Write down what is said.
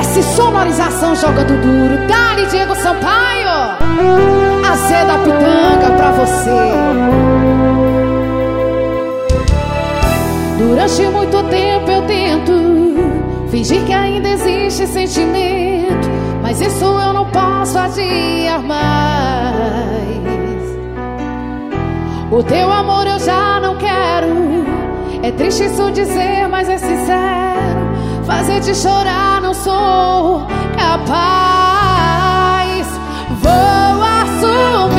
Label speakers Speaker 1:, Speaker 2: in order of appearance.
Speaker 1: Esse sonorização jogando duro. Dali, Diego Sampaio. A Zé da Pitanga pra você. Durante muito tempo eu tento fingir que ainda existe sentimento, mas isso eu não posso adiar mais. O teu amor eu já não quero. É triste isso dizer, mas é sincero. Fazer te chorar não sou capaz. Vou assumir